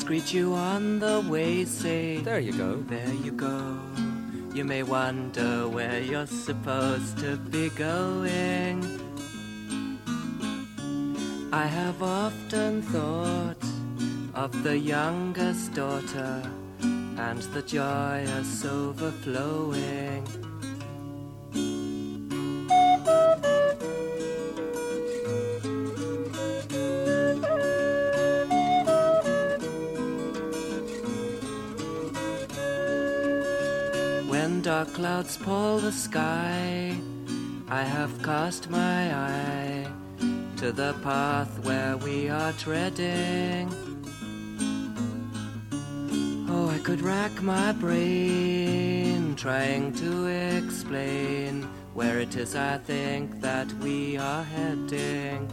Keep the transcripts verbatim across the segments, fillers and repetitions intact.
greet you on the way, say, there you go. There you go. You may wonder where you're supposed to be going. I have often thought of the youngest daughter and the joyous overflowing. When dark clouds pall the sky, I have cast my eye to the path where we are treading. Oh, I could rack my brain trying to explain where it is I think that we are heading.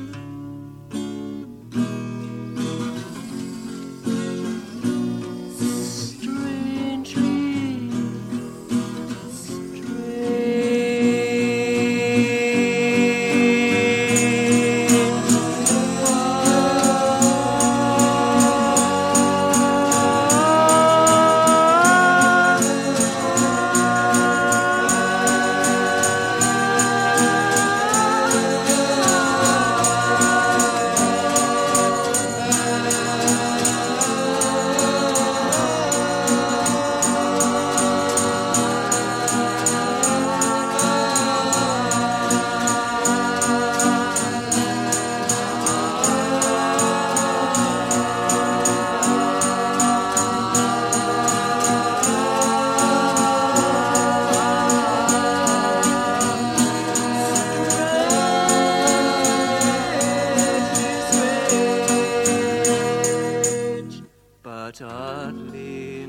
But oddly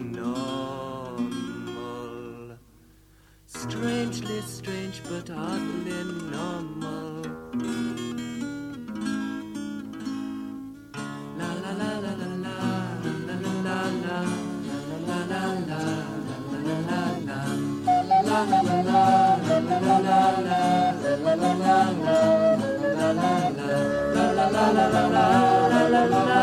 normal. Strangely strange, but oddly normal. La la la la la la la la la la la la la la la la la la